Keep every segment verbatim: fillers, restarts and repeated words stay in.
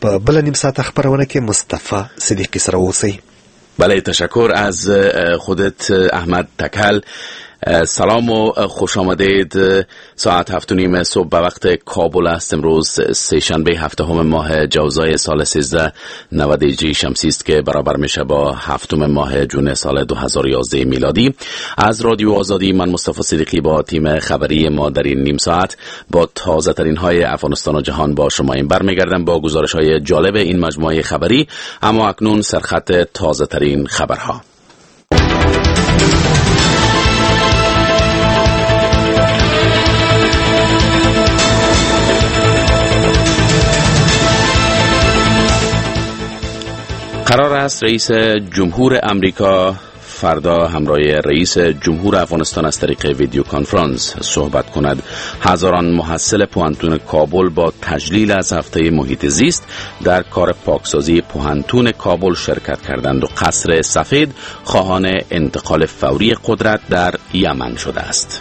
په بل نیم ساعت خبرونه کې مصطفی صدیقی سره اوسئ. بله، تشکر از خودت احمد تکل. سلام و خوش آمدید. ساعت هفت و نیم صبح به وقت کابل است. امروز سه‌شنبه هفتم ماه جوزای سال سیزده نود هجری شمسی است که برابر میشه با هفتم ماه جون سال دو هزار و یازده میلادی. از رادیو آزادی من مصطفی صدیقی با تیم خبری ما در این نیم ساعت با تازه ترین های افغانستان و جهان با شما این برمیگردم با گزارش های جالب این مجموعه خبری. اما اکنون سرخط تازه ترین خبرها. قرار است رئیس جمهور امریکا فردا همراه رئیس جمهور افغانستان از طریق ویدیو کانفرانس صحبت کند. هزاران محصل پوهنتون کابل با تجلیل از هفته محیط زیست در کار پاکسازی پوهنتون کابل شرکت کردند و قصر سفید خواهان انتقال فوری قدرت در یمن شده است.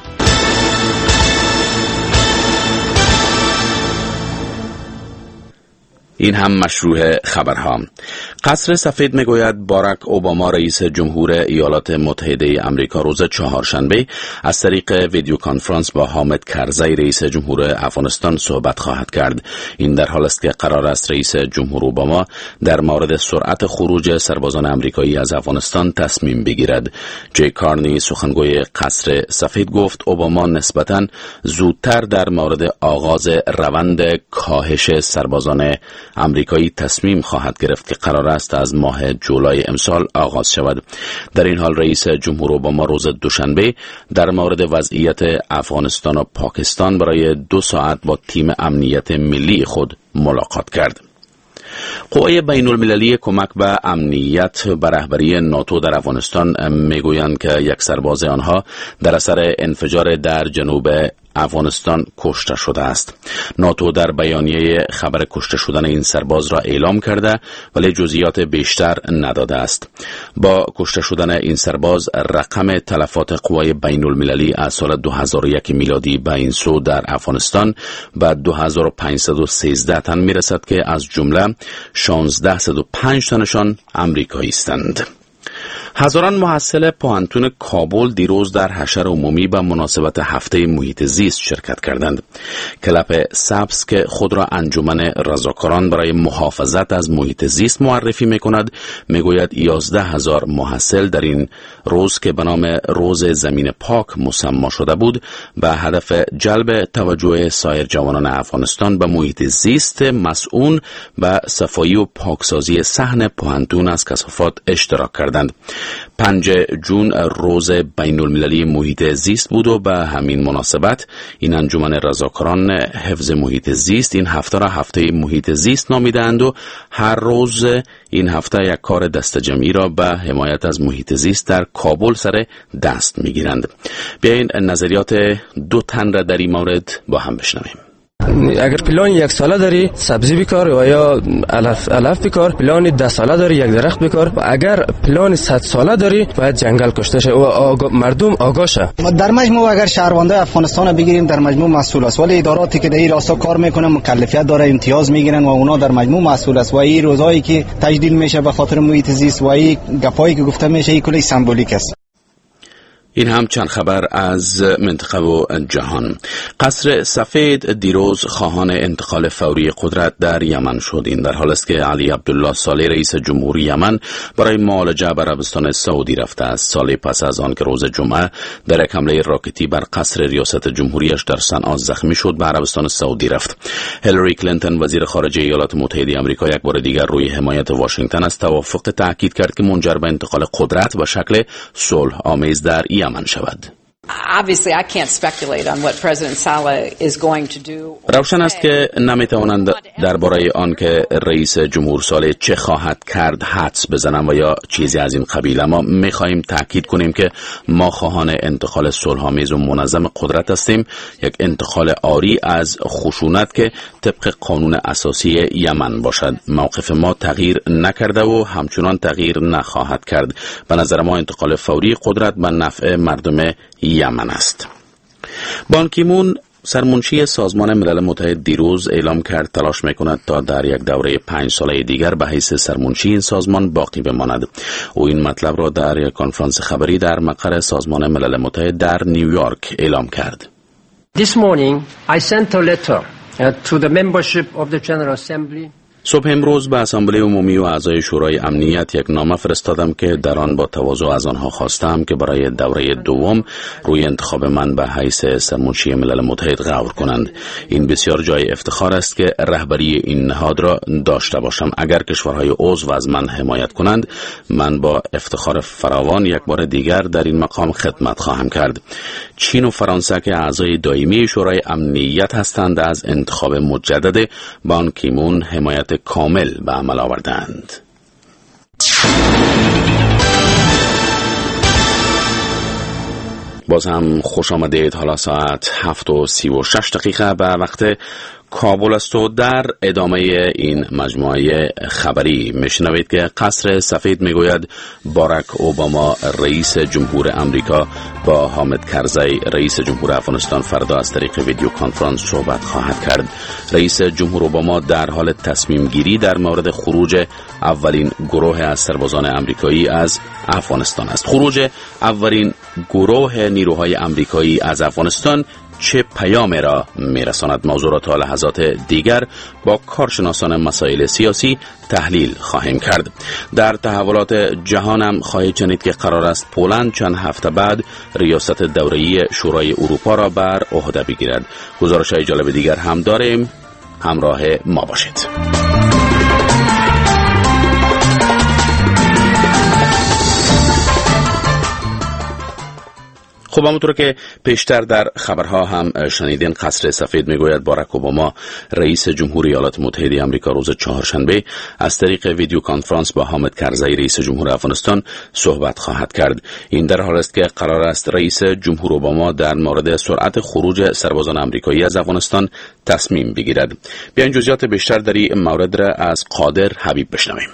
این هم مشروع خبرها. قصر سفید میگوید باراک اوباما رئیس جمهور ایالات متحده آمریکا روز چهارشنبه از طریق ویدیو کانفرانس با حامد کرزی رئیس جمهور افغانستان صحبت خواهد کرد. این در حال است که قرار است رئیس جمهور اوباما در مورد سرعت خروج سربازان آمریکایی از افغانستان تصمیم بگیرد. جی کارنی سخنگوی قصر سفید گفت اوباما نسبتاً زودتر در مورد آغاز روند کاهش سربازان امریکایی تصمیم خواهد گرفت که قرار است از ماه جولای امسال آغاز شود. در این حال رئیس جمهور اوباما روز دوشنبه در مورد وضعیت افغانستان و پاکستان برای دو ساعت با تیم امنیت ملی خود ملاقات کرد. قوای بین المللی کمک به امنیت به رهبری ناتو در افغانستان میگویند که یک سرباز آنها در اثر انفجار در جنوب افغانستان کشته شده است. ناتو در بیانیه خبر کشته شدن این سرباز را اعلام کرده ولی جزئیات بیشتر نداده است. با کشته شدن این سرباز رقم تلفات قوای بین المللی از سال دو هزار و یک میلادی به این سو در افغانستان به دو هزار و پانصد و سیزده تن میرسد که از جمله شانزده و پنج تنشان آمریکایی هستند. هزاران محصل پوهنتون کابل دیروز در حشر عمومی به مناسبت هفته محیط زیست شرکت کردند. کلپ سبز که خود را انجمن رضاکاران برای محافظت از محیط زیست معرفی می‌کند میگوید یازده هزار محصل در این روز که به نام روز زمین پاک مسمی شده بود به هدف جلب توجه سایر جوانان افغانستان به محیط زیست مسئول به صفایی و پاکسازی صحن پوهنتون از کثافات اشتراک کردند. پنج جون روز بین المللی محیط زیست بود و به همین مناسبت این انجمن رضاکاران حفظ محیط زیست این هفته را هفته محیط زیست نامیدند و هر روز این هفته یک کار دست جمعی را به حمایت از محیط زیست در کابل سر دست میگیرند. بیاین نظریات دو تن را در این مورد با هم بشنویم. اگر پلان یک ساله داری سبزی بکار و یا علف علف بکار، پلان ده ساله داری یک درخت بکار و اگر پلان صد ساله داری باید جنگل کشته شه و آگا مردم آگاه شه. در مجموع اگر شهرونده افغانستان بگیریم در مجموع مسئول است ولی اداراتی که در این راستا کار میکنن مکلفیت داره امتیاز میگیرن و اونا در مجموع مسئول است و این روزایی که تجدید میشه به خاطر محیط زیست و این گپایی که گفته میشه این کلی سمبولیک است. این هم چند خبر از منطقه و جهان. قصر سفید دیروز خواهان انتقال فوری قدرت در یمن شد. این در حال است که علی عبدالله صالح رئیس جمهور یمن برای معالجه به عربستان سعودی رفته است. صالح پس از آن که روز جمعه در یک حمله راکتی بر قصر ریاست جمهوریش در صنعا زخمی شد به عربستان سعودی رفت. هیلاری کلینتون وزیر خارجه ایالات متحده آمریکا یک بار دیگر روی حمایت واشنگتن از توافق تاکید کرد که منجر به انتقال قدرت و شکل صلح آمیز در یمن شود. Obviously, I can't speculate on what President Saleh is going to do. روشن است که نمیتوانند درباره آن که رئیس جمهور صالح چه خواهد کرد حدس بزنم و یا چیزی از این قبیل. اما میخواهیم تاکید کنیم که ما خواهان انتقال صلح‌آمیز و منظم قدرت هستیم، یک انتقال عاری از خشونت که طبق قانون اساسی یمن باشد. موقف ما تغییر نکرده و همچنان تغییر نخواهد کرد. به نظر ما انتقال فوری قدرت به نفع مردم یمن است. بان کی مون سرمنشی سازمان ملل متحد دیروز اعلام کرد تلاش میکند تا در یک دوره پنج ساله دیگر به حیث سرمنشی این سازمان باقی بماند. او این مطلب را در یک کنفرانس خبری در مقر سازمان ملل متحد در نیویورک اعلام کرد. This morning I sent a letter uh, to the membership of the General Assembly. صبح امروز به اسامبله عمومی و اعضای شورای امنیت یک نامه فرستادم که در آن با تواضع از آنها خواستم که برای دوره دوم روی انتخاب من به حیث سرمنشی ملل متحد غور کنند. این بسیار جای افتخار است که رهبری این نهاد را داشته باشم. اگر کشورهای عضو از من حمایت کنند، من با افتخار فراوان یک بار دیگر در این مقام خدمت خواهم کرد. چین و فرانسه که اعضای دائمی شورای امنیت هستند از انتخاب مجدد بان کی مون حمایت کامل به عمل آوردند. باز هم خوش آمدید. حالا ساعت هفت و سی و شش دقیقه به وقت کابل است و در ادامه این مجموعه خبری میشنوید که قصر سفید میگوید باراک اوباما رئیس جمهور امریکا با حامد کرزی رئیس جمهور افغانستان فردا از طریق ویدیو کنفرانس صحبت خواهد کرد. رئیس جمهور اوباما در حال تصمیم گیری در مورد خروج اولین گروه از سربازان امریکایی از افغانستان است. خروج اولین گروه نیروهای امریکایی از افغانستان چه پیامی را میرساند؟ موضوع را تا لحظات دیگر با کارشناسان مسائل سیاسی تحلیل خواهیم کرد. در تحولات جهان هم خواهید شنید که قرار است پولند چند هفته بعد ریاست دوره‌ای شورای اروپا را بر عهده بگیرد. گزارش‌های جالب دیگر هم داریم، همراه ما باشید. خب همونطور که پیشتر در خبرها هم شنیدین، قصر سفید میگوید باراک اوباما رئیس جمهور ایالات متحده آمریکا روز چهارشنبه از طریق ویدیو کنفرانس با حامد کرزی رئیس جمهور افغانستان صحبت خواهد کرد. این در حالی است که قرار است رئیس جمهور اوباما در مورد سرعت خروج سربازان آمریکایی از افغانستان تصمیم بگیرد. بیاین جزئیات بیشتر در این مورد را از قادر حبیب بشنویم.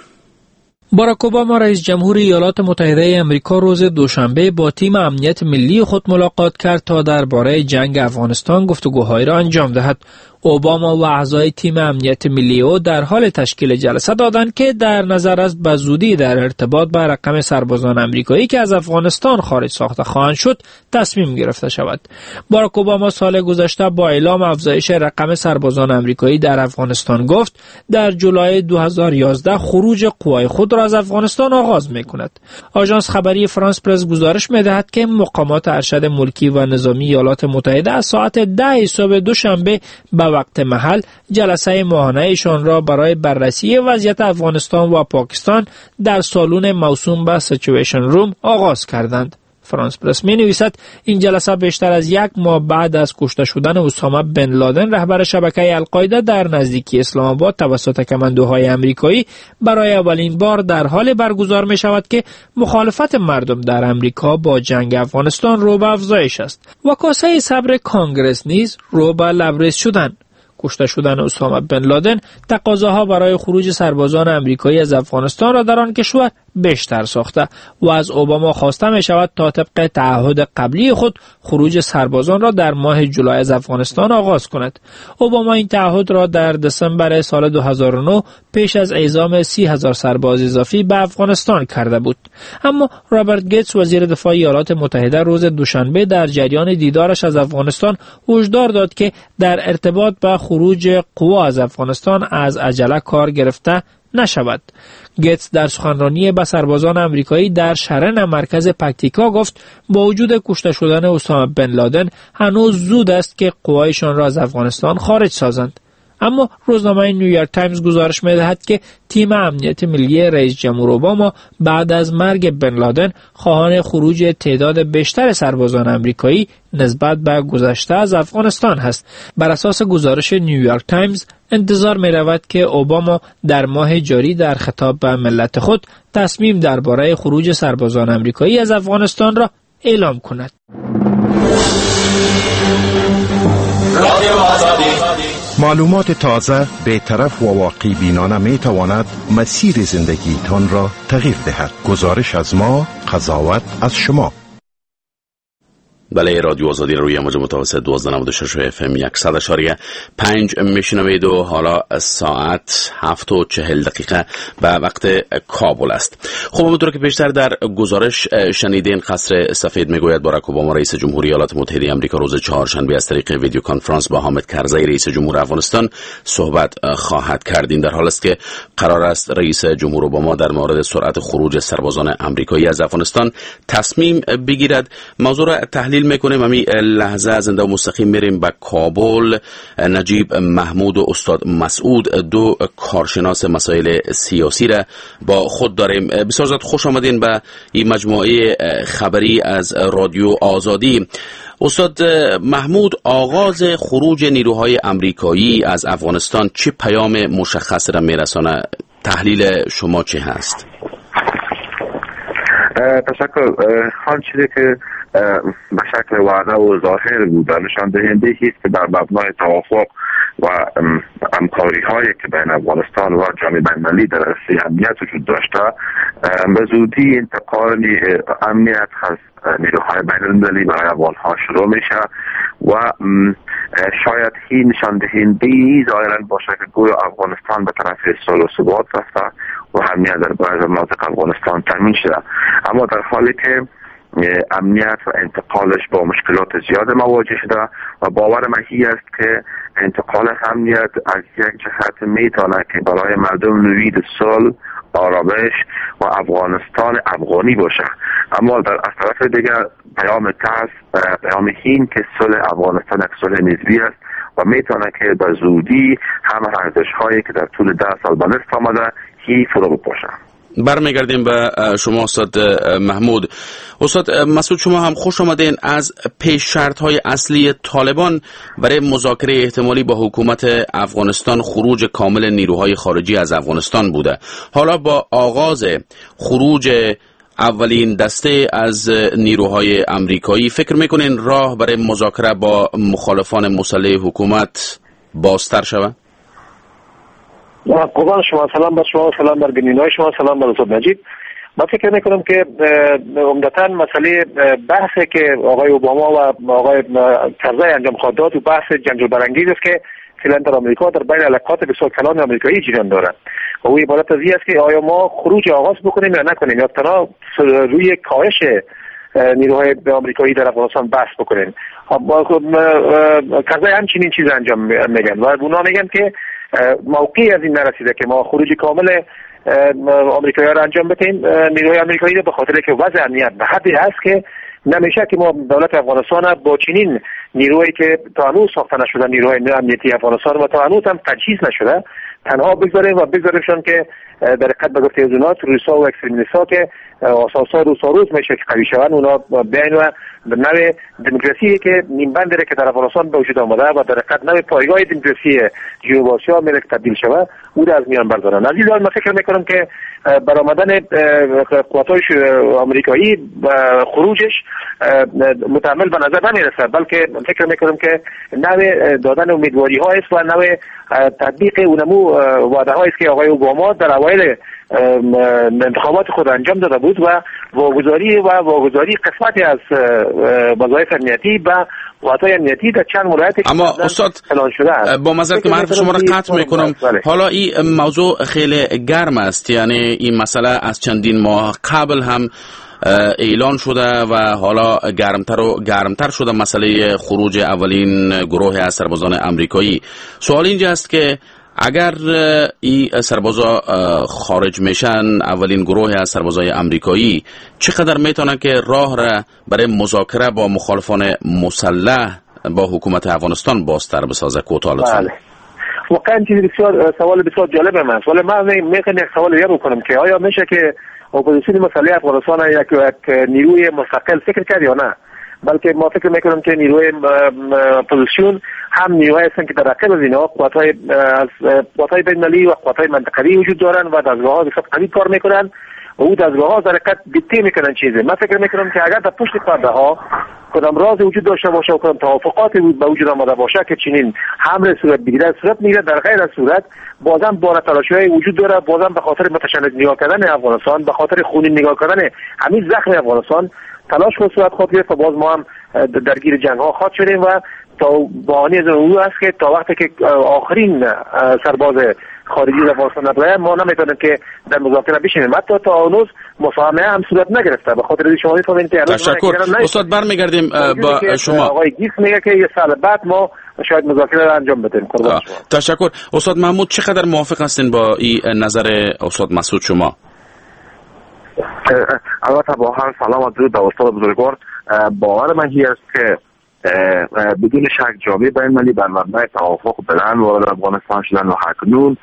باراک اوباما رئیس جمهور ایالات متحده آمریکا روز دوشنبه با تیم امنیت ملی خود ملاقات کرد تا درباره جنگ افغانستان گفتگوهایی را انجام دهد. اوباما و اعضای تیم امنیت ملی او در حال تشکیل جلسه دادند که در نظر است به زودی در ارتباط با رقم سربازان آمریکایی که از افغانستان خارج ساخته خواهند شد تصمیم گرفته شود. باراک اوباما سال گذشته با اعلام افزایش رقم سربازان آمریکایی در افغانستان گفت در جولای دو هزار و یازده خروج قوای خود را از افغانستان آغاز می‌کند. آژانس خبری فرانس پرس گزارش می‌دهد که مقامات ارشد ملکی و نظامی ایالات متحده از ساعت ده صبح دوشنبه به وقت محل جلسه ماهانه‌شان را برای بررسی وضعیت افغانستان و پاکستان در سالن موسوم به سیچویشن روم آغاز کردند. فرانس پرس می نویسد این جلسه بیشتر از یک ماه بعد از کشته شدن اسامه بن لادن رهبر شبکه القاعده در نزدیکی اسلام آباد توسط کماندوهای آمریکایی برای اولین بار در حال برگزار می شود که مخالفت مردم در آمریکا با جنگ افغانستان رو به افزایش است و کاسه صبر کانگرس نیز رو به لبریز شدن. کشته شدن اسامه بن لادن تقاضاها برای خروج سربازان آمریکایی از افغانستان را در آن کشور بیشتر ساخته و از اوباما خواسته می شود تا طبق تعهد قبلی خود خروج سربازان را در ماه جولای از افغانستان آغاز کند. اوباما این تعهد را در دسامبر سال دو هزار و نه پیش از اعزام سی هزار سرباز اضافی به افغانستان کرده بود. اما رابرت گیتس وزیر دفاع ایالات متحده روز دوشنبه در جریان دیدارش از افغانستان هشدار داد که در ارتباط با خروج قوا از افغانستان از عجله کار گرفته نشود. گیتس در سخنرانی به سربازان آمریکایی در شرن مرکز پکتیکا گفت با وجود کشته شدن اسامه بن لادن هنوز زود است که قوایشان را از افغانستان خارج سازند. اما روزنامه نیویورک تایمز گزارش می‌دهد که تیم امنیت ملی رئیس جمهور اوباما بعد از مرگ بن لادن خواهان خروج تعداد بیشتر سربازان آمریکایی نسبت به گذشته از افغانستان است. بر اساس گزارش نیویورک تایمز انتظار می‌رود که اوباما در ماه جاری در خطاب به ملت خود تصمیم درباره خروج سربازان آمریکایی از افغانستان را اعلام کند. معلومات تازه، بی‌طرف و واقع بینانه می تواند مسیر زندگی تان را تغییر دهد. گزارش از ما، قضاوت از شما. بله، رادیو آزادی روی موج متوسط دوازده نود و شش اف ام صد اشاری پنج میشنوید و حالا ساعت هفت و چهل دقیقه به وقت کابل است. خب همونطور که پیشتر در گزارش شنیدین، قصر سفید میگوید باراک اوباما رئیس جمهوری ایالات متحده آمریکا روز چهارشنبه از طریق ویدیو کنفرانس با حامد کرزی رئیس جمهور افغانستان صحبت خواهد کرد. این در حال است که قرار است رئیس جمهور اوباما در مورد سرعت خروج سربازان آمریکایی از افغانستان تصمیم بگیرد. موضوع را تحلیل میکنیم. همین لحظه زنده و مستقیم میریم به کابل. نجیب محمود و استاد مسعود، دو کارشناس مسائل سیاسی را با خود داریم. بسیار زیاد خوش آمدین به این مجموعه خبری از رادیو آزادی. استاد محمود، آغاز خروج نیروهای آمریکایی از افغانستان چه پیام مشخص را میرسانه؟ تحلیل شما چه هست؟ تشکر. حال چیزی که به شکل وعده و ظاهر بود نشان دهنده است که در مبنای توافق و همکاری هایی که بین افغانستان و جامعه بین‌المللی در عرصه امنیت وجود داشته، به زودی انتقال امنیت از نیروهای بین‌المللی برای افغان ها شروع میشه و شاید هی نشان دهنده ظاهرا باشه که گویا افغانستان به طرف صلح و ثبات رفته و امنیت در بعضی مناطق افغانستان تامین شده. اما در حالی که امنیت و انتقالش با مشکلات زیاد مواجه شده و باور من است که انتقال امنیت از یک جهت میتونه که برای مردم نوید صلح، آرامش و افغانستان افغانی باشه. اما در از طرف دیگر پیام تاس پیام این که صلح افغانستان یک صلح نسبی است و میتونه که به زودی همه ارزش هایی که در طول ده سال به دست آمده هی فرو بپاشه. برمیگردیم به شما استاد محمود. استاد مسعود، شما هم خوش آمدین. از پیش شرط های اصلی طالبان برای مذاکره احتمالی با حکومت افغانستان خروج کامل نیروهای خارجی از افغانستان بوده. حالا با آغاز خروج اولین دسته از نیروهای آمریکایی فکر میکنین راه برای مذاکره با مخالفان مسلح حکومت بازتر شود؟ قربان شما، سلام بر شما، سلام بر بینندگان شما، سلام بر استاد نجیب. من فکر میکنم که عمدتاً مسئله بحثی که آقای اوباما و آقای کرزی انجام خواهد داد و بحث جنجال برانگیز است که فعلا در آمریکا در بین حلقات بسیار کلان آمریکایی جریان دارد و او عبارت از این است که آیا ما خروج آغاز بکنیم یا نکنیم، یا تنها روی کاهش نیروهای آمریکایی در افغانستان بحث بکنیم. کرزی همچنین چیز انجام میگن و اونا میگن که موقعی از این نرسیده که ما خروج کامل آمریکایی را انجام بدیم، نیروهای آمریکایی را، به خاطر که وضع امنیت به حدی هست که نمیشه که ما دولت افغانستان با چنین نیروهایی که تا هنوز ساخته نشده، نیروهای امنیتی افغانستان و تا هنوز هم تجهیز نشده، تنها بگذاریم و بگذاریمشان که در حقیقت به گفته از اونا تروریست‌ها و اکستریمیست‌ها که اساسا روز روز میشه که قوی شوند، اونا بیاین و به نوع دموکراسی که نیم بند که در افغانستان به وجود آمده و در حقیقت نوع پایگاه دموکراسی جنوب آسیا میره که تبدیل شود، او را از میان بردارن. از این لحاظ من فکر میکنم که برآمدن قوات‌های آمریکایی و خروجش متعمل به نظر نمیرسه، بلکه فکر میکنم که نوع دادن امیدواری ها است و نوع تطبیق اونمو وعده هایی است که آقای اوباما در اوایل انتخابات خود انجام داده بود و واگذاری و واگذاری قسمتی از وظایف امنیتی و قوات‌های امنیتی در چند ولایت اما استاد با معذرت که من حرف شما را قطع میکنم، حالا این موضوع خیلی گرم است، یعنی این مسئله از چندین ماه قبل هم اعلان شده و حالا گرمتر و گرمتر شده مسئله خروج اولین گروه از سربازان آمریکایی. سوال اینجا است که اگر این سربازا خارج میشن، اولین گروه از سربازای آمریکایی، چقدر میتونن که راه را برای مذاکره با مخالفان مسلح با حکومت افغانستان بازتر بسازه؟ کوتاه لطفاً. بله. واقعا چیز بسیار سوال بسیار جالب است. ولی من میخوام یک سوال دیگه بکنم که آیا میشه که اپوزیسیون مسلح افغانستان یک یک نیروی مستقل فکر کرد یا نه؟ بلکه ما فکر میکنم که نیروی اپوزیسیون هم نیروهایی هستند که در رقیب از اینها قوات‌های از قوات‌های بین‌المللی و قوات‌های منطقه‌ای وجود دارند و دستگاه‌ها بسیار قوی کار میکنند و او دستگاه‌ها در حقیقت دیکته میکنن چیزی. من فکر میکنم که اگر در پشت پرده ها کدام راز وجود داشته باشه و کدام توافقات به وجود آمده باشه که چنین حمله صورت بگیره، صورت میگیره، در غیر از صورت بازم بار تلاشی‌های وجود داره، بازم به خاطر متشنج نگاه کردن افغانستان، به خاطر خونین نگاه کردن همین زخم افغانستان تلاش کنه صورت خود گرفت و باز ما هم درگیر جنگ ها خواهد شدیم و تا بانی از او است که تا وقتی که آخرین سرباز خارجی در افغانستان نباید ما نمیتونیم که در مذاکره بشینیم. حتی تا هنوز مفاهمه هم صورت نگرفته. به خاطر شما میفهمید که تشکر استاد. برمیگردیم با شما. آقای گیس میگه که یه سال بعد ما شاید مذاکره را انجام بدیم. تشکر استاد محمود. چقدر موافق هستین با این نظر استاد مسعود شما؟ البته با هر سلام و درود به استاد بزرگوار. باور من هی است که بدون شک جامعه بین‌المللی بر مبنای توافق بلند وارد افغانستان شدن و اکنون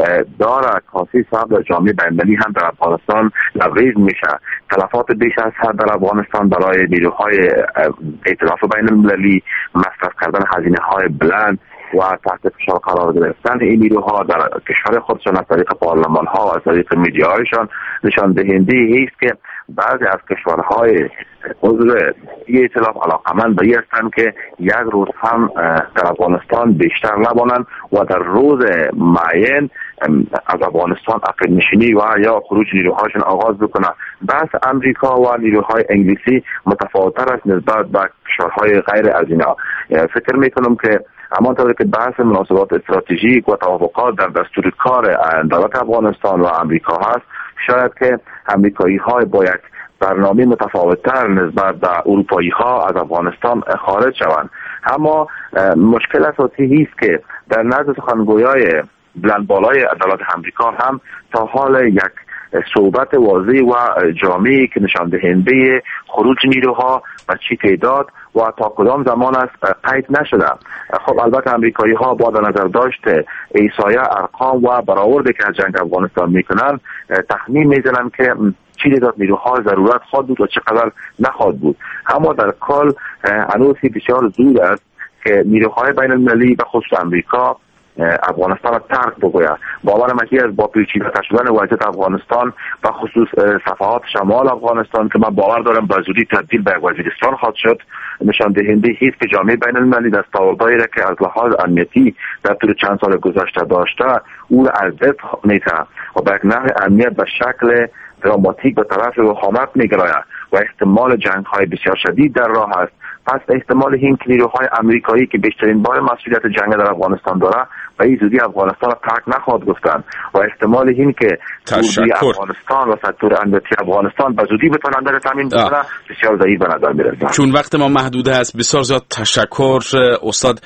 داره کافی صاحب در جامعه بین‌المللی هم در افغانستان لبریز میشه. تلفات بیش از حد در افغانستان برای نیروهای ائتلاف بین‌المللی، مصرف کردن هزینه های بلند و تحت فشار قرار گرفتن این نیروها در کشور خودشان از طریق پارلمان ها و از طریق میدیاهایشان نشان دهنده است که بعضی از کشورهای عضو ائتلاف علاقمند به این هستند که یک روز هم در افغانستان بیشتر نمانند و در روز معین از افغانستان عقب نشینی و یا خروج نیروهاشون آغاز بکنند. بحث امریکا و نیروهای انگلیسی متفاوت‌تر است نسبت به کشورهای غیر از اینا. فکر میکنم که همانطور که بحث مناسبات استراتژیک و توافقات در دستور کار دولت افغانستان و امریکا هست، شاید که امریکایی ها با یک برنامه متفاوت‌تر نسبت به اروپایی ها از افغانستان خارج شوند. اما مشکل اساسی است که در نزد سخنگویای بلند بالای دولت امریکا هم تا حال یک صحبت واضح و جامعی که نشان دهنده خروج نیروها و چی تعداد و تا کدام زمان است قید نشده. خب البته امریکایی ها با در نظر داشته احصایه ارقام و برآوردی که از جنگ افغانستان میکنن تخمین میزنن که چی تعداد نیروها ضرورت خواهد بود و چقدر نخواهد بود. اما در کل هنوز بسیار زود است که نیروهای بین المللی به خصوص امریکا افغانستان را ترک بگوید. باور من از با پیچیده شدن وضعیت افغانستان و خصوص صفحات شمال افغانستان که من باور دارم به زودی تبدیل به وزیرستان خواهد شد، نشان دهنده است که جامعه بین المللی دستاوردهایی را که از لحاظ امنیتی در طول چند سال گذشته داشته او را از دست می‌دهد و به یک نحو امنیت به شکل دراماتیک به طرف وخامت می‌گراید و احتمال جنگ‌های بسیار شدید در راه است. پس احتمال این که نیروهای امریکایی که بیشترین بار مسئولیت جنگ در افغانستان داره به این زودی افغانستان را ترک نخواهد گفتن و احتمال این که توزیع افغانستان و سکتور امنیتی افغانستان به زودی بتونن در تامین بکنه بسیار ضعیف به نظر میرسه. چون وقت ما محدود است، بسیار زیاد تشکر استاد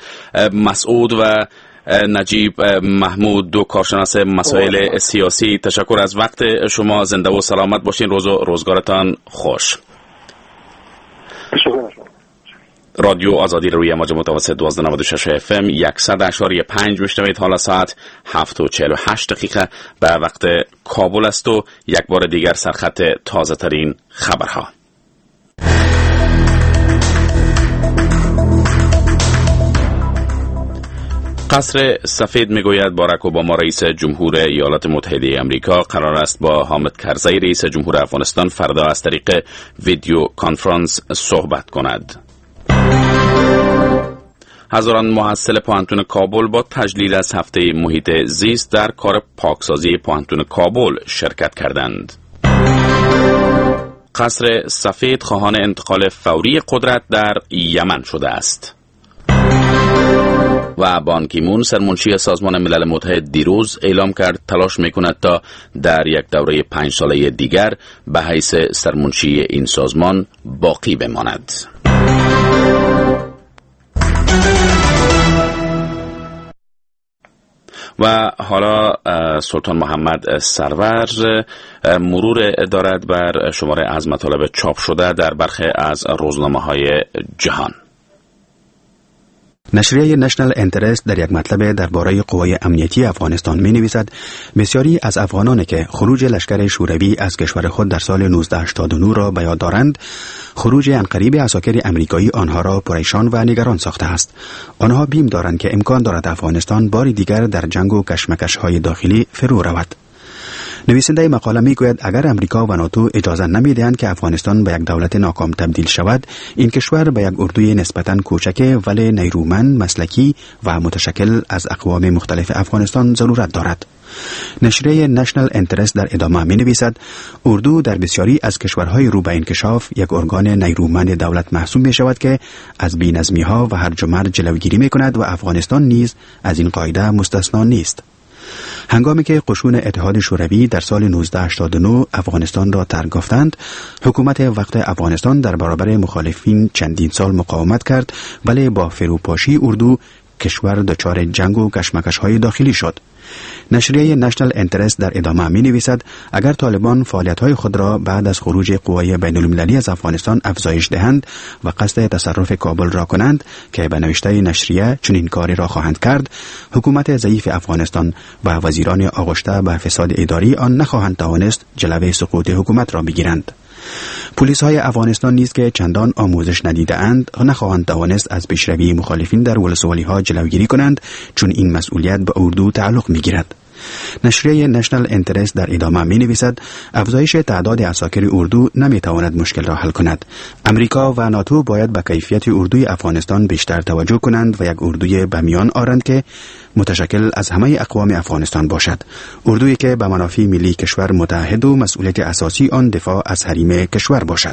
مسعود و نجیب محمود، دو کارشناس مسائل سیاسی. تشکر از وقت شما. زنده و سلامت باشین. روز و روزگارتان خوش. رادیو آزادی روی موج متوسط دوازده نود و شش اف ام صد اشاری پنج میشنوید. حالا ساعت هفت و چهل و هشت دقیقه به وقت کابل است و یک بار دیگر سرخط تازه ترین خبرها. قصر سفید میگوید باراک اوباما رئیس جمهور ایالات متحده آمریکا قرار است با حامد کرزی رئیس جمهور افغانستان فردا از طریق ویدیو کانفرانس صحبت کند. هزاران محصل پوهنتون کابل با تجلیل از هفته محیط زیست در کار پاکسازی پوهنتون کابل شرکت کردند. قصر سفید خواهان انتقال فوری قدرت در یمن شده است. و بان کی مون سرمنشی سازمان ملل متحد دیروز اعلام کرد تلاش میکند تا در یک دوره پنج ساله دیگر به حیث سرمنشی این سازمان باقی بماند. و حالا سلطان محمد سرور مرور دارد بر شماره از مطالب چاپ شده در برخی از روزنامه‌های جهان. نشریه نشنل انترست در یک مطلب درباره قوای امنیتی افغانستان می نویسد بسیاری از افغانانی که خروج لشکر شوروی از کشور خود در سال نوزده هشتاد و نه را به یاد دارند، خروج عنقریب عساکر امریکایی آنها را پریشان و نگران ساخته است. آنها بیم دارند که امکان دارد افغانستان باری دیگر در جنگ و کشمکش‌های داخلی فرو رود. نویسنده مقاله میگوید اگر امریکا و ناتو اجازه نمیدهند که افغانستان به یک دولت ناکام تبدیل شود، این کشور به یک اردوی نسبتاً کوچک ولی نیرومند، مسلکی و متشکل از اقوام مختلف افغانستان ضرورت دارد. نشریه نشنل انترست در ادامه می نویسد اردو در بسیاری از کشورهای رو به انکشاف یک ارگان نیرومند دولت محسوب می شود که از بی‌نظمی ها و هرج و مرج جلوگیری می کند و افغانستان نیز از این قاعده مستثنا نیست. هنگامی که قشون اتحاد شوروی در سال نوزده هشتاد و نه افغانستان را ترک گفتند، حکومت وقت افغانستان در برابر مخالفین چندین سال مقاومت کرد، ولی با فروپاشی اردو کشور دچار جنگ و کشمکش‌های داخلی شد. نشریه نشنل انترست در ادامه می نویسد اگر طالبان فعالیت‌های خود را بعد از خروج قوای بین‌المللی از افغانستان افزایش دهند و قصد تصرف کابل را کنند که به نوشته نشریه چنین کاری را خواهند کرد، حکومت ضعیف افغانستان و وزیران آغشته به فساد اداری آن نخواهند توانست جلوه سقوط حکومت را بگیرند. پلیس های افغانستان نیز که چندان آموزش ندیده اند نخواهند توانست از پیشروی مخالفین در ولسوالی ها جلوگیری کنند، چون این مسئولیت به اردو تعلق می گیرد. نشریه نشنل انترست در ادامه می نویسد افزایش تعداد عساکر اردو نمی تواند مشکل را حل کند. امریکا و ناتو باید به کیفیت اردوی افغانستان بیشتر توجه کنند و یک اردوی به میان آرند که متشکل از همه اقوام افغانستان باشد. اردویی که به منافع ملی کشور متحد و مسئولیت اساسی آن دفاع از حریم کشور باشد.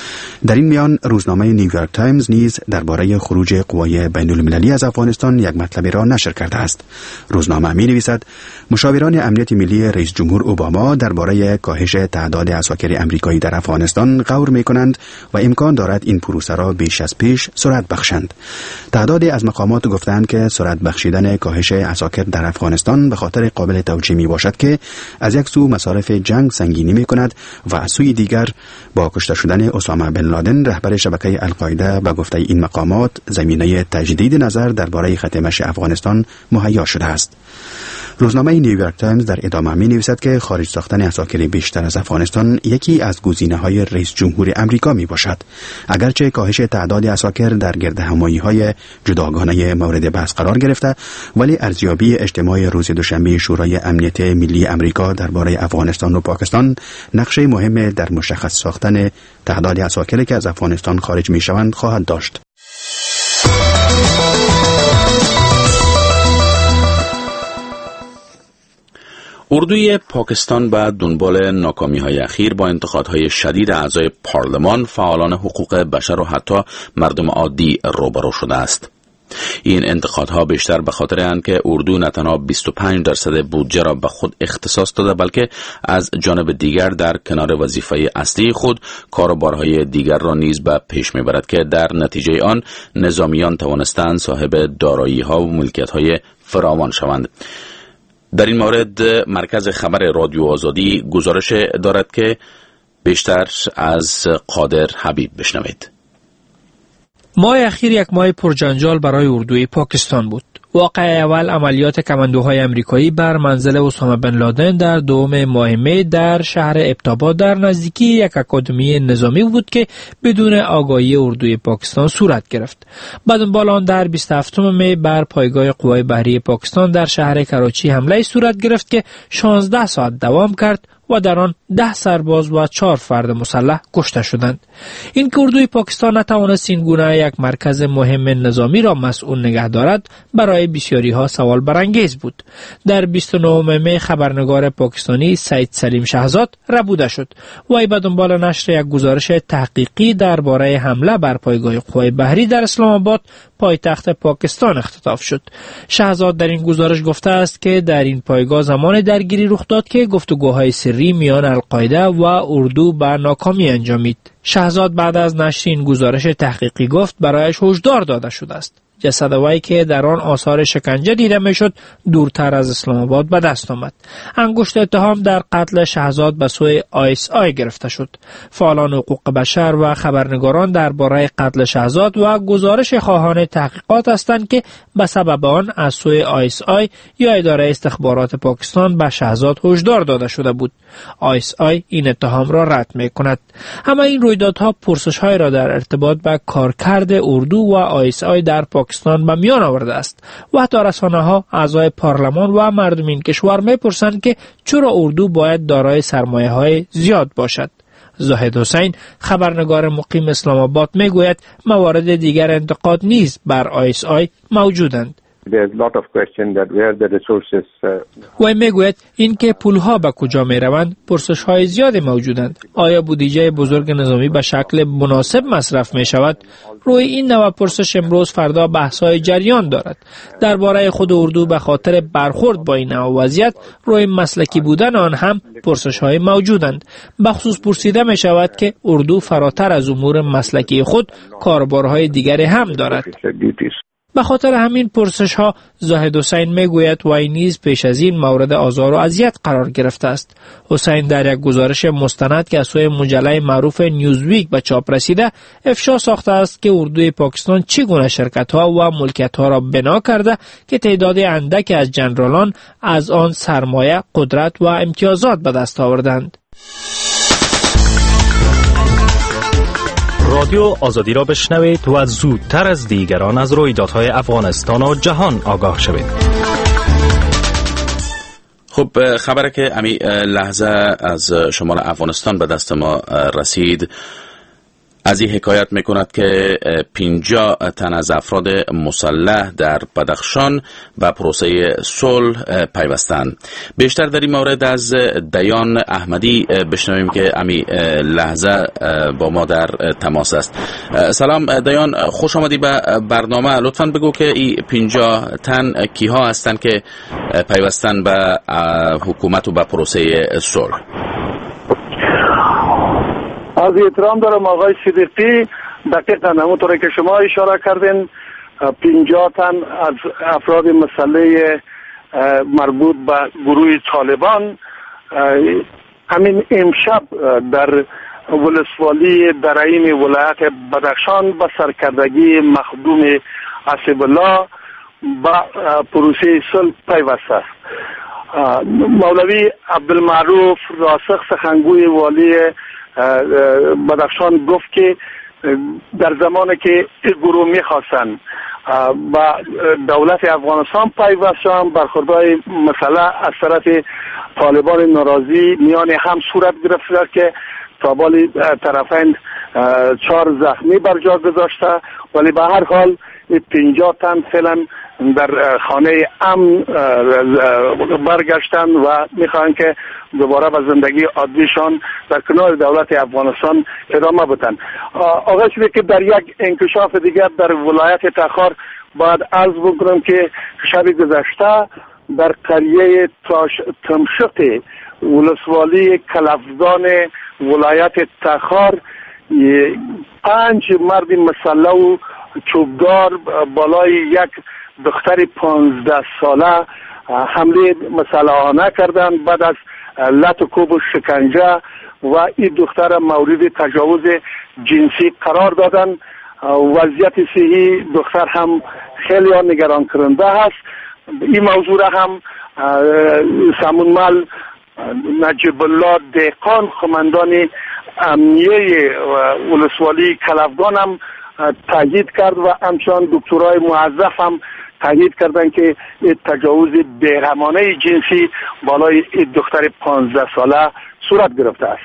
در این میان روزنامه نیویورک تایمز نیز درباره خروج قوای بین‌المللی از افغانستان یک مطلبی را نشر کرده است. روزنامه می نویسد مشاوران امنیت ملی رئیس جمهور اوباما درباره کاهش تعداد عساکر امریکایی در افغانستان غور می کنند و امکان دارد این پروسه را بیش از پیش سرعت بخشند. تعدادی از مقامات گفتند که سرعت بخشیدن کاهش عساکر در افغانستان به خاطر قابل توجیه می باشد که از یک سو مصارف جنگ سنگینی می کند و از سوی دیگر با کشته شدن اسامه بن لادن رهبر شبکه القاعده به گفته این مقامات زمینه تجدید نظر درباره خط مشی افغانستان مهیا شده است. روزنامه نیویورک تایمز در ادامه می نویسد که خارج ساختن عساکر بیشتر از افغانستان یکی از گزینه‌های رئیس جمهور امریکا می باشد. اگرچه کاهش تعداد عساکر در گردهمایی‌های جداگانه مورد بحث قرار گرفته، ولی ارزیابی اجتماع روز دوشنبه شورای امنیت ملی امریکا درباره افغانستان و پاکستان نقش مهم در مشخص ساختن تعداد عساکری که از افغانستان خارج می شوند خواهد داشت. اردوی پاکستان به دنبال ناکامی‌های اخیر با انتقادهای شدید اعضای پارلمان، فعالان حقوق بشر و حتی مردم عادی روبرو شده است. این انتقادها بیشتر به خاطر آن که اردو نه تنها بیست و پنج درصد بودجه را به خود اختصاص داده، بلکه از جانب دیگر در کنار وظیفه اصلی خود کاروبارهای دیگر را نیز به پیش میبرد که در نتیجه آن نظامیان توانستند صاحب دارایی‌ها و ملکیت‌های فراوان شوند. در این مورد مرکز خبر رادیو آزادی گزارش دارد که بیشتر از قادر حبیب بشنوید. ماه اخیر یک ماه پرجنجال برای اردوی پاکستان بود. واقعه اول عملیات کماندوهای امریکایی بر منزل اسامه بن لادن در دوم ماه می در شهر ابتاباد در نزدیکی یک اکادمی نظامی بود که بدون آگاهی اردوی پاکستان صورت گرفت. بعد دنبال آن در بیست و هفتم می بر پایگاه قوای بحری پاکستان در شهر کراچی حمله صورت گرفت که شانزده ساعت دوام کرد و در آن ده سرباز و چهار فرد مسلح کشته شدند. این که اردوی پاکستان نتوانست این گونه یک مرکز مهم نظامی را مسئول نگه دارد برای بسیاری ها سوال برانگیز بود. در بیست و نهم می خبرنگار پاکستانی سید سلیم شهزاد ربوده شد. وی به دنبال نشر یک گزارش تحقیقی درباره حمله بر پایگاه قوای بحری در اسلام آباد پایتخت پاکستان اختطاف شد. شهزاد در این گزارش گفته است که در این پایگاه زمان درگیری رخ داد که گفتگوهای سری میان القاعده و اردو به ناکامی انجامید. شهزاد بعد از نشر این گزارش تحقیقی گفت برایش هشدار داده شده است. جسد وی که در آن آثار شکنجه دیده میشد دورتر از اسلام آباد به دست آمد. انگشت اتهام در قتل شهزاد به سوی آی اس آی گرفته شد. فعالان حقوق بشر و خبرنگاران درباره قتل شهزاد و گزارش خواهان تحقیقات هستند که به سبب آن از سوی آی اس آی یا اداره استخبارات پاکستان به شهزاد هشدار داده شده بود. آی اس آی این اتهام را رد میکند. همه این رویدادها پرسش‌های را در ارتباط با کارکرد اردو و آی اس آی در پاکستان به میان آورده است و حتی رسانه‌ها، اعضای پارلمان و مردم این کشور می‌پرسند که چرا اردو باید دارای سرمایه‌های زیاد باشد. زاهد حسین خبرنگار مقیم اسلام آباد میگوید موارد دیگر انتقاد نیز بر آی اس آی موجودند. و میگوید اینکه پولها به کجا می روند پرسش های زیادی موجودند. آیا بودجه بزرگ نظامی به شکل مناسب مصرف می شود؟ روی این نوع پرسش امروز فردا بحث های جریان دارد. درباره خود اردو به خاطر برخورد با این نوع وضعیت روی مسلکی بودن آن هم پرسش های موجودند. بخصوص پرسیده می شود که اردو فراتر از امور مسلکی خود کاربارهای دیگری هم دارد. به خاطر همین پرسش ها زاهد حسین میگوید وی نیز پیش از این مورد آزار و اذیت قرار گرفته است. حسین در یک گزارش مستند که از سوی مجله معروف نیوزویک به چاپ رسیده افشا ساخته است که اردوی پاکستان چگونه شرکت ها و ملکیت ها را بنا کرده که تعداد اندک از جنرالان از آن سرمایه، قدرت و امتیازات به دست آوردند. رادیو آزادی را بشنوید و زودتر از دیگران از رویدادهای افغانستان و جهان آگاه شوید. خب خبره که امی لحظه از شمال افغانستان به دست ما رسید از این حکایت میکند که پنجاه تن از افراد مسلح در بدخشان و پروسه صلح پیوستند. بیشتر در این مورد از دیان احمدی بشنویم که امی لحظه با ما در تماس است. سلام دیان، خوش آمدی به برنامه. لطفاً بگو که این پنجاه تن کیها هستند که پیوستند به حکومت و به پروسه صلح؟ از احترام دارم آقای صدیقی، دقیقاً همونطوری که شما اشاره کردین پنجاه تن از افراد مسلح مربوط به گروه طالبان همین امشب در ولسوالی درعین ولایت بدخشان به سرکردگی مخدوم اسد الله با پروسه صلح پیوسته است. مولوی عبدالمعروف راسخ سخنگوی والی بدخشان گفت که در زمانی که این گروه میخواستن با دولت افغانستان پیوست شدن برخوردهای مسئله از طرف طالبان ناراضی میان هم صورت گرفت که تابال طرفین چهار زخمی بر جا گذاشته، ولی به هر حال پنجاه تن فعلا در خانه امن برگشتن و میخوان که دوباره به زندگی عادیشان در کنار دولت افغانستان ادامه بدن. آقای شده که در یک انکشاف دیگر در ولایت تخار باید عرض بکنم که شب گذشته در قریه تمشق ولسوالی کلفزان ولایت تخار پنج مرد مسلح و چوبدار بالای یک دختر پانزده ساله حمله مسلحانه کردند. بعد از لط و کوب و شکنجه و این دختر مورد تجاوز جنسی قرار دادن. وضعیت صحی دختر هم خیلی نگران کننده است. این موضوع را هم سمونمل نجیب الله دهقان قماندان امنیه ولسوالی کلفگان هم تایید کرد و همچنان دکترای موظف هم تایید کردن که تجاوز بیرحمانه جنسی بالای دختر پانزده ساله صورت گرفته است.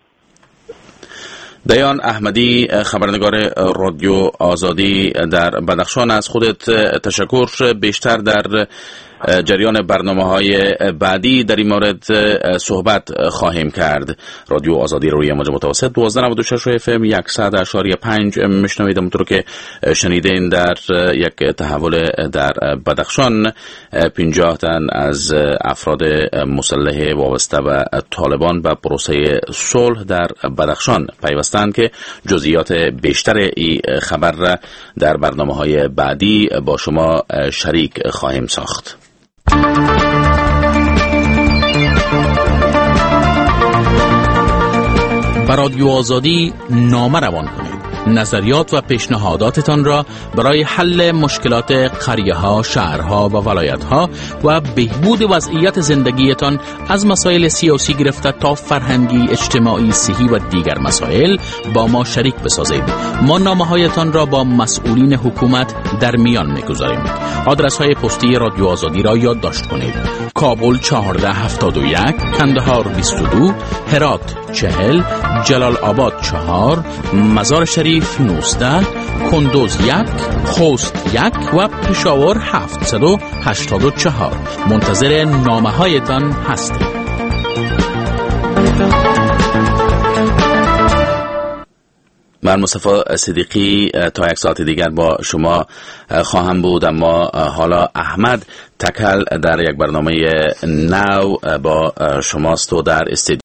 دیان احمدی، خبرنگار رادیو آزادی در بدخشان، از خودت تشکر. بیشتر در جریان برنامه‌های بعدی در این مورد صحبت خواهیم کرد. رادیو آزادی روی موج متوسط دوازده نود و شش اف ام صد و اشاری پنج میشنوید. همونطور که شنیدین در یک تحول در بدخشان پنجاه تن از افراد مسلح وابسته به طالبان به پروسه صلح در بدخشان پیوستند که جزئیات بیشتر این خبر را در برنامه‌های بعدی با شما شریک خواهیم ساخت. به رادیو آزادی نامه روان کنید. نظریات و پیشنهاداتتان را برای حل مشکلات قریه‌ها، شهرها و ولایت‌ها و بهبود وضعیت زندگیتان از مسائل سیاسی گرفته تا فرهنگی، اجتماعی، صحی و دیگر مسائل با ما شریک بسازید. ما نامه‌هایتان را با مسئولین حکومت در میان می‌گذاریم. آدرس‌های پستی رادیو آزادی را یادداشت کنید. کابل چهارده هفتاد و یک، کندهار بیست و دو، هرات چهل، جلال آباد چهار، مزار شریف نوزده، کندوز یک، خوست یک و پشاور هفتصد و هشتاد و چهار. منتظر نامه هایتان هستیم. من مصطفی صدیقی تا یک ساعت دیگر با شما خواهم بود، اما حالا احمد تکل در یک برنامه نو با شماست و در استودیو